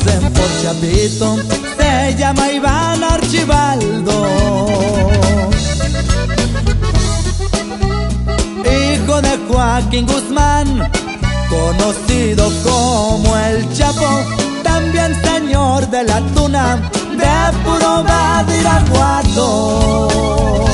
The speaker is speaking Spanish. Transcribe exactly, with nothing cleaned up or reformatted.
conocen por Chapito, se llama Iván Archibaldo. Hijo de Joaquín Guzmán, conocido como el Chapo, también señor de la tuna de puro Badiraguato.